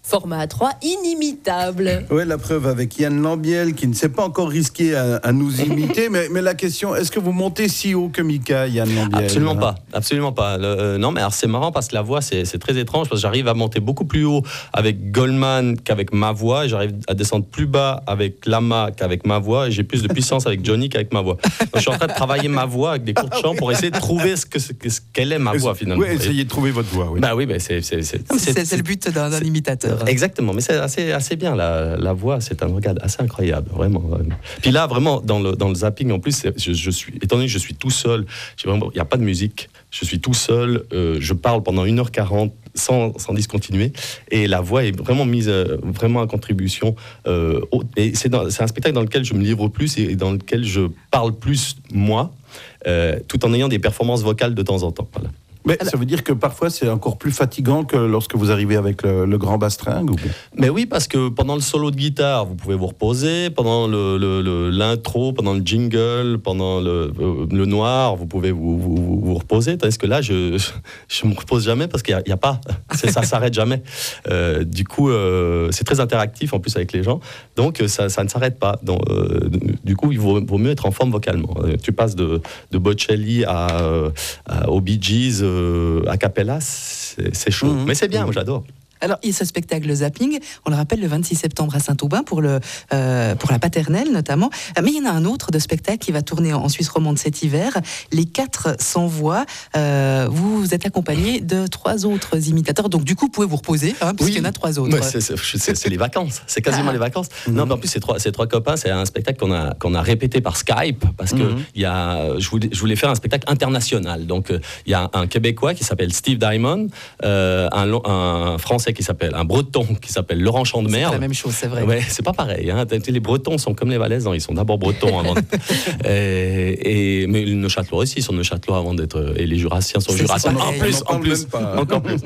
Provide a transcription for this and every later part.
Format A3 inimitable. Oui, la preuve avec Yann Lambiel qui ne s'est pas encore risqué à nous imiter. mais la question, est-ce que vous montez si haut que Mika, Yann Lambiel? Absolument pas. Non, mais alors c'est marrant parce que la voix, c'est très étrange parce que j'arrive à monter beaucoup plus haut avec Goldman qu'avec ma voix et j'arrive à descendre plus bas avec Lama qu'avec ma voix et j'ai plus de puissance avec Johnny qu'avec ma voix. Donc, je suis en train de travailler ma voix avec des cours de chant pour essayer de trouver ce qu'elle est ma voix finalement. Oui, essayez de trouver votre voix. Oui. C'est le but d'un imitateur. Exactement, mais c'est assez bien la voix, c'est un regard assez incroyable, vraiment. Puis là, vraiment, dans le zapping, en plus, étant donné que je suis tout seul, il n'y a pas de musique, je suis tout seul, je parle pendant 1h40 sans discontinuer, et la voix est vraiment mise vraiment à contribution. Et c'est un spectacle dans lequel je me livre plus et dans lequel je parle plus moi, tout en ayant des performances vocales de temps en temps. Voilà. Mais ça veut dire que parfois c'est encore plus fatigant que lorsque vous arrivez avec le grand bastringue ou... Mais oui, parce que pendant le solo de guitare, vous pouvez vous reposer, pendant l'intro, pendant le jingle, pendant le noir, vous pouvez vous reposer, tandis que là, je me repose jamais parce qu'il n'y a pas, ça s'arrête jamais. Du coup, c'est très interactif en plus avec les gens, donc ça ne s'arrête pas. Donc, du coup, il vaut mieux être en forme vocalement. Tu passes de Bocelli aux Bee Gees, a cappella, c'est chaud. Mais c'est bien, moi j'adore. Alors, il y a ce spectacle Zapping, on le rappelle, le 26 septembre à Saint-Aubin pour la paternelle notamment. Mais il y en a un autre de spectacle qui va tourner en Suisse romande cet hiver, Les 4 sans voix. Vous êtes accompagné de 3 autres imitateurs, donc du coup, vous pouvez vous reposer, puisqu'il y en a 3 autres. C'est les vacances, c'est quasiment les vacances. Non, mais en plus, ces trois copains, c'est un spectacle qu'on a répété par Skype, parce que je voulais faire un spectacle international. Donc, il y a un Québécois qui s'appelle Steve Diamond, un Français un Breton qui s'appelle Laurent Chandemerle. C'est la même chose, c'est vrai. Ouais, c'est pas pareil. Les Bretons sont comme les Valaises, ils sont d'abord Bretons avant. Mais les Neuchâtelois aussi sont Neuchâtelois avant d'être. Et les Jurassiens sont Jurassiens. En plus, encore plus.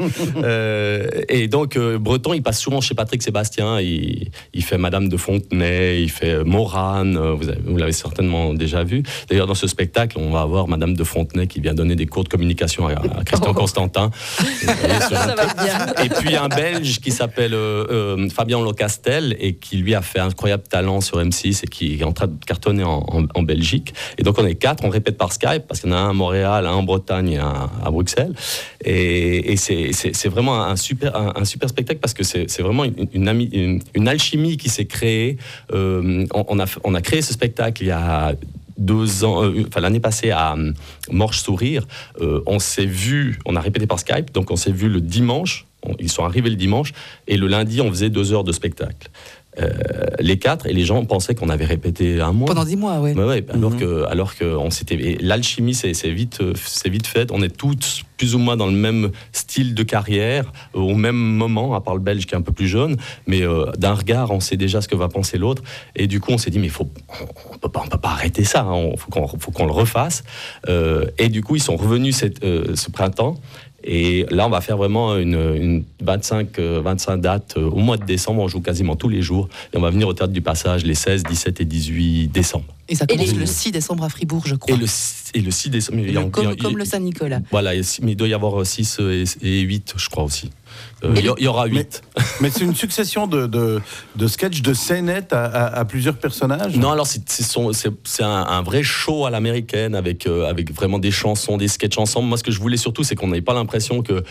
Et donc Breton, il passe souvent chez Patrick Sébastien. Il fait Madame de Fontenay, il fait Morane. Vous l'avez certainement déjà vu. D'ailleurs, dans ce spectacle, on va avoir Madame de Fontenay qui vient donner des cours de communication à Christian Constantin. Ça va bien. Et puis il y a un Belge qui s'appelle Fabien Locastel et qui lui a fait un incroyable talent sur M6 et qui est en train de cartonner en Belgique. Et donc on est 4, on répète par Skype parce qu'il y en a un à Montréal, un en Bretagne et un à Bruxelles. Et c'est vraiment un super spectacle parce que c'est vraiment une alchimie qui s'est créée. On a créé ce spectacle il y a 2 ans, l'année passée à Morche Sourire, on s'est vu, on a répété par Skype, donc on s'est vu le dimanche, ils sont arrivés le dimanche, et le lundi on faisait 2 heures de spectacle. Les 4, et les gens pensaient qu'on avait répété un mois. Pendant 10 mois, oui. Ouais, alors que on s'était. Et l'alchimie, c'est vite fait. On est tous plus ou moins dans le même style de carrière, au même moment, à part le Belge qui est un peu plus jeune, mais d'un regard, on sait déjà ce que va penser l'autre. Et du coup, on s'est dit, mais on peut pas arrêter ça. Faut qu'on le refasse. Et du coup, ils sont revenus ce printemps. Et là, on va faire vraiment une 25 dates au mois de décembre. On joue quasiment tous les jours. Et on va venir au Théâtre du Passage les 16, 17 et 18 décembre. Et ça commence le 6 décembre à Fribourg, je crois. Et le 6 décembre... Comme le Saint-Nicolas. Voilà, mais il doit y avoir 6 et 8, je crois aussi. Il y aura 8. Mais c'est une succession de sketchs, de scénettes à plusieurs personnages. Non, alors c'est un vrai show à l'américaine avec vraiment des chansons, des sketchs ensemble. Moi, ce que je voulais surtout, c'est qu'on n'ait pas l'impression que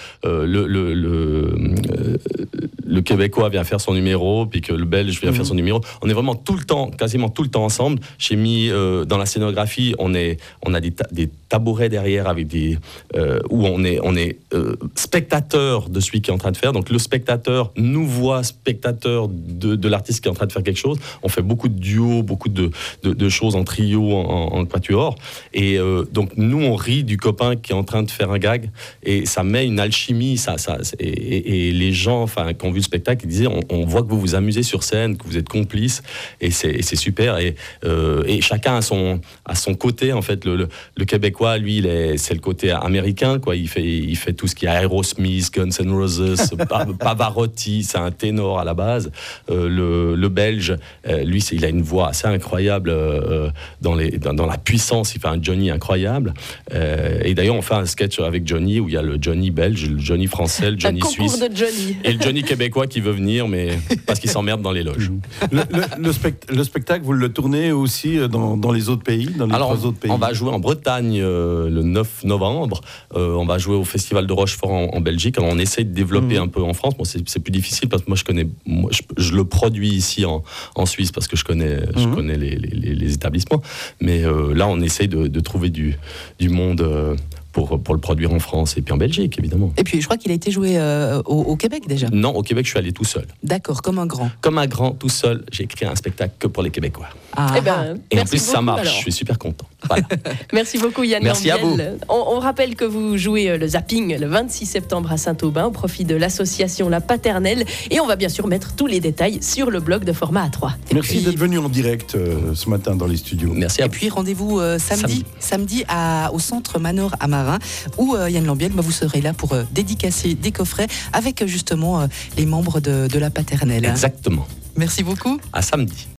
le Québécois vient faire son numéro, puis que le Belge vient faire son numéro. On est vraiment quasiment tout le temps ensemble. J'ai mis dans la scénographie, on a des tabourets derrière avec où on est spectateur de celui qui est en train de faire. Donc le spectateur nous voit spectateur de l'artiste qui est en train de faire quelque chose. On fait beaucoup de duos, beaucoup de choses en trio, en quatuor. Et donc nous, on rit du copain qui est en train de faire un gag. Et ça met une alchimie. Et les gens qui ont vu le spectacle, ils disaient, on voit que vous vous amusez sur scène, que vous êtes complices. Et c'est super. Et chacun a son côté, en fait. Le Québécois, lui, c'est le côté américain, quoi. Il fait tout ce qui est Aerosmith, Guns N' Roses, Bronze, Pavarotti, c'est un ténor à la base. Le Belge, lui, il a une voix assez incroyable dans la puissance. Il fait un Johnny incroyable. Et d'ailleurs, on fait un sketch avec Johnny où il y a le Johnny belge, le Johnny français, le Johnny suisse. Un concours de Johnny. Et le Johnny québécois qui veut venir, mais parce qu'il s'emmerde dans les loges. Le spectacle, vous le tournez aussi dans les autres pays, dans les 3 autres pays? On va jouer en Bretagne le 9 novembre. On va jouer au Festival de Rochefort en Belgique. Alors on essaie de développer un peu en France. Bon, c'est plus difficile parce que moi je le produis ici en Suisse parce que je connais les établissements. Mais là on essaie de trouver du monde pour le produire en France et puis en Belgique, évidemment. Et puis, je crois qu'il a été joué au Québec, déjà. Non, au Québec, je suis allé tout seul. D'accord, comme un grand. Comme un grand, tout seul. J'ai écrit un spectacle que pour les Québécois. Et en plus, ça marche. Alors. Je suis super content. Voilà. Merci beaucoup, Yann Merci Lambiel. On rappelle que vous jouez le zapping le 26 septembre à Saint-Aubin au profit de l'association La Paternelle. Et on va bien sûr mettre tous les détails sur le blog de Format A3. Merci d'être venu en direct ce matin dans les studios. Merci à vous. Et puis, rendez-vous samedi au Centre Manor à Marin, où Yann Lambiel, vous serez là pour dédicacer des coffrets avec justement les membres de La Paternelle. Exactement. Merci beaucoup. À samedi.